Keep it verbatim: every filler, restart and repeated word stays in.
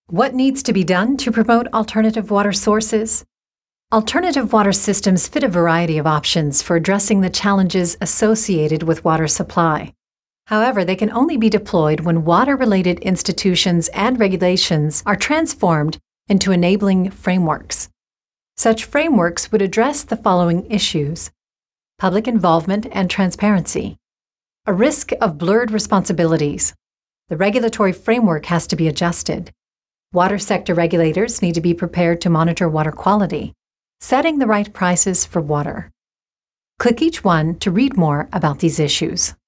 What needs to be done to promote alternative water sources? Alternative water systems fit a variety of options for addressing the challenges associated with water supply. However, they can only be deployed when water-related institutions and regulations are transformed into enabling frameworks. Such frameworks would address the following issues: public involvement and transparency, a risk of blurred responsibilities. The regulatory framework has to be adjusted. Water sector regulators need to be prepared to monitor water quality, setting the right prices for water. Click each one to read more about these issues.